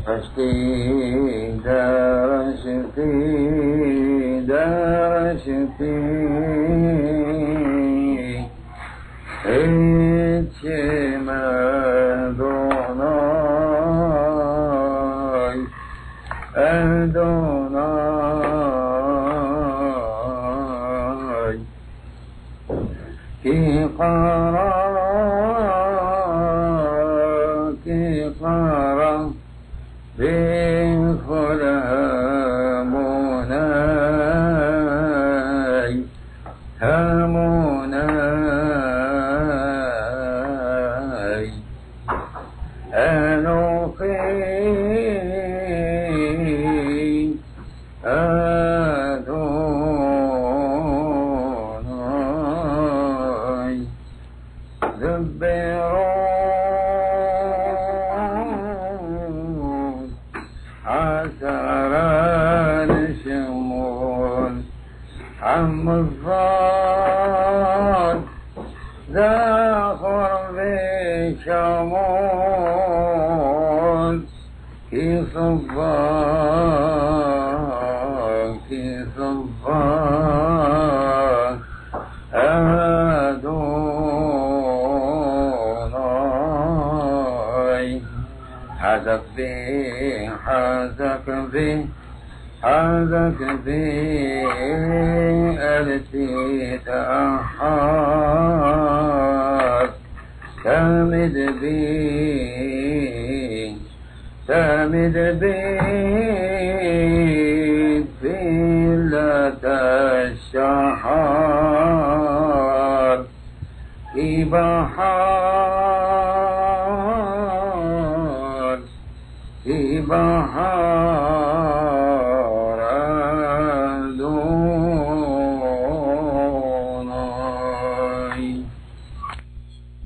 عشقي دار عشقي دار عشقي إتشما دوناي أدوناي كي قرا هموناي هموناي أنوخي أدوناي دبرون عسران شمول عم الضاد ذاخر بشمول كي صباك كي صباك أدوناي حذك بي حذك بي حذك بي ألتي تأحاك تمد بي تمد بي فيلة الشحار في بحار في بحار